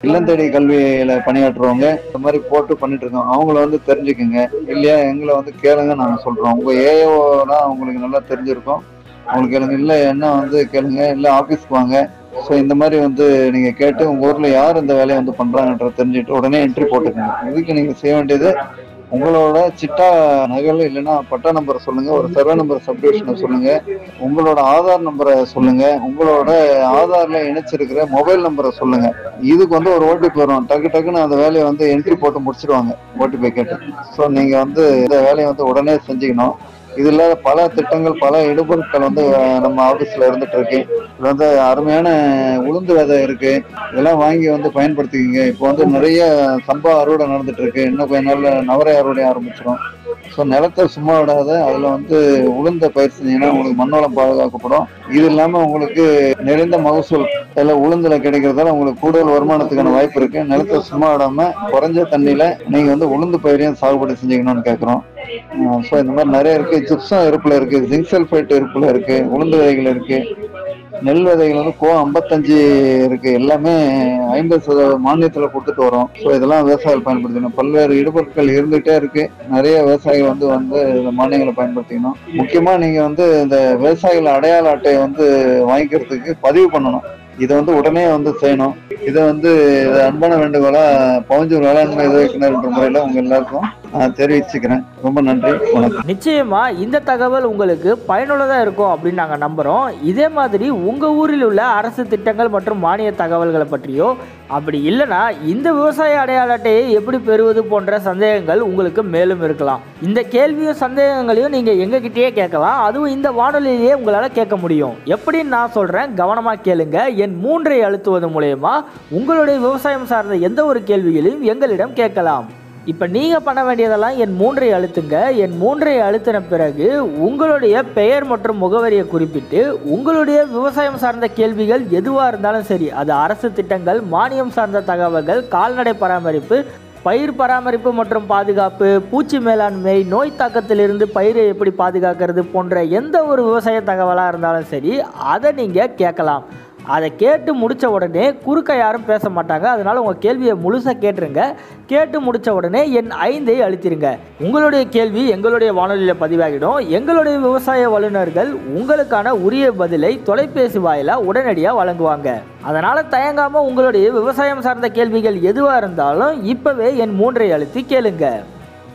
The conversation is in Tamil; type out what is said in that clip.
இல்லம் தேடி கல்வியில பணியாற்றுறவங்க இந்த மாதிரி போட்டு பண்ணிட்டு இருக்கோம். அவங்கள வந்து தெரிஞ்சுக்குங்க. இல்லையா எங்களை வந்து கேளுங்க நாங்க சொல்றோம். உங்க ஏஓனா உங்களுக்கு நல்லா தெரிஞ்சிருக்கும். அவங்களுக்கு கேளுங்க. இல்ல என்ன வந்து கேளுங்க. இல்ல ஆபீஸ்க்கு வாங்க. ஸோ இந்த மாதிரி வந்து நீங்க கேட்டு உங்க ஊர்ல யார் இந்த வேலையை வந்து பண்றாங்கன்றத தெரிஞ்சுட்டு உடனே என்ட்ரி போட்டுக்கோங்க. இதுக்கு நீங்க செய்ய வேண்டியது உங்களோட சிட்டா நகல் இல்லைன்னா பட்டா நம்பரை சொல்லுங்க, ஒரு சர்வே நம்பர் சப்டிவிஷனை சொல்லுங்க, உங்களோட ஆதார் நம்பரை சொல்லுங்க, உங்களோட ஆதார்ல இணைச்சிருக்கிற மொபைல் நம்பரை சொல்லுங்க. இதுக்கு வந்து ஒரு ஓடிபி வரும். டக்கு டக்குன்னு அந்த வேலையை வந்து என்ட்ரி போட்டு முடிச்சிருவாங்க ஓடிபி கேட்டு. ஸோ நீங்க வந்து இந்த வேலையை வந்து உடனே செஞ்சுக்கணும். இது இல்லாத பல திட்டங்கள், பல இடுபொருட்கள் வந்து நம்ம ஆபீஸ்ல இருந்துட்டு இருக்கு. இது வந்து அருமையான உளுந்து விதை இருக்கு. இதெல்லாம் வாங்கி வந்து பயன்படுத்திக்கிங்க. இப்போ வந்து நிறைய சம்பா அறுவடை நடந்துட்டு இருக்கு. இன்னும் கொஞ்ச நாள்ல நவரை அறுவடை ஆரம்பிச்சிடும். ஸோ நிலத்தை சும்மா விடாத அதுல வந்து உளுந்த பயிர் செஞ்சீங்கன்னா உங்களுக்கு மண்ணோளம் பாதுகாக்கப்படும். இது இல்லாம உங்களுக்கு நிறைந்த மகசூல் அதில் உளுந்துல கிடைக்கிறதால உங்களுக்கு கூடுதல் வருமானத்துக்கான வாய்ப்பு இருக்கு. நிலத்தை சும்மா விடாம குறைஞ்ச தண்ணியில நீங்க வந்து உளுந்து பயிரையும் சாகுபடி செஞ்சீங்கன்னு கேட்குறோம். ஸோ இந்த மாதிரி நிறைய இருக்கு. ஜிப்சம் இருப்புல இருக்கு, ஜிங்க் சல்பேட் இருப்புல இருக்கு, உளுந்து விதைகள் இருக்கு, நெல் விதைகள் வந்து 55 இருக்கு. எல்லாமே 50% மானியத்துல கொடுத்துட்டு வரோம். ஸோ இதெல்லாம் விவசாயிகள் பயன்படுத்தணும். பல்வேறு இடுபொருட்கள் இருந்துகிட்டே இருக்கு. நிறைய விவசாயிகள் வந்து இந்த மானியங்களை பயன்படுத்திக்கணும். முக்கியமா நீங்க வந்து இந்த விவசாயிகள் அடையாள அட்டையை வந்து வாங்கிக்கிறதுக்கு பதிவு பண்ணணும். இதை வந்து உடனே வந்து செய்யணும். இதை வந்து அன்பான வேண்டுகோளா பவஞ்சூர் வேளாண்மை இயக்குனர் என்ற முறையில உங்க எல்லாருக்கும் தெரிவிச்சுக்கிறேன். ரொம்ப நன்றி, வணக்கம். நிச்சயமா இந்த தகவல் உங்களுக்கு பயனுள்ளதாக இருக்கும் அப்படின்னு நாங்கள் நம்புகிறோம். இதே மாதிரி உங்கள் ஊரில் உள்ள அரசு திட்டங்கள் மற்றும் மானிய தகவல்களை பற்றியோ அப்படி இல்லைனா இந்த விவசாய அடையாள அட்டையை எப்படி பெறுவது போன்ற சந்தேகங்கள் உங்களுக்கு மேலும் இருக்கலாம். இந்த கேள்வியும் சந்தேகங்களையும் நீங்கள் எங்ககிட்டயே கேட்கலாம். அதுவும் இந்த வானொலியிலேயே உங்களால் கேட்க முடியும். எப்படின்னு நான் சொல்கிறேன், கவனமாக கேளுங்க. என் 3ஐ அழுத்துவது மூலயமா உங்களுடைய விவசாயம் சார்ந்த எந்த ஒரு கேள்விகளையும் எங்களிடம் கேட்கலாம். இப்போ நீங்கள் பண்ண வேண்டியதெல்லாம் என் 3ஐ அழுத்துங்க. என் 3ஐ அழுத்தின பிறகு உங்களுடைய பெயர் மற்றும் முகவரியை குறிப்பிட்டு உங்களுடைய விவசாயம் சார்ந்த கேள்விகள் எதுவாக இருந்தாலும் சரி, அது அரசு திட்டங்கள், மானியம் சார்ந்த தகவல்கள், கால்நடை பராமரிப்பு, பயிர் பராமரிப்பு மற்றும் பாதுகாப்பு, பூச்சி மேலாண்மை, நோய் தாக்கத்திலிருந்து பயிரை எப்படி பாதுகாக்கிறது போன்ற எந்த ஒரு விவசாய தகவலாக இருந்தாலும் சரி, அதை நீங்கள் கேட்கலாம். அதை கேட்டு முடித்த உடனே குறுக்க யாரும் பேச மாட்டாங்க. அதனால் உங்கள் கேள்வியை முழுசாக கேட்டுருங்க. கேட்டு முடித்த உடனே என் 5ஐ அழுத்திருங்க. உங்களுடைய கேள்வி எங்களுடைய வானொலியில் பதிவாகிடும். எங்களுடைய விவசாய வல்லுநர்கள் உங்களுக்கான உரிய பதிலை தொலைபேசி வாயிலாக உடனடியாக வழங்குவாங்க. அதனால் தயங்காமல் உங்களுடைய விவசாயம் சார்ந்த கேள்விகள் எதுவாக இருந்தாலும் இப்போவே என் 3ஐ அழுத்தி கேளுங்க.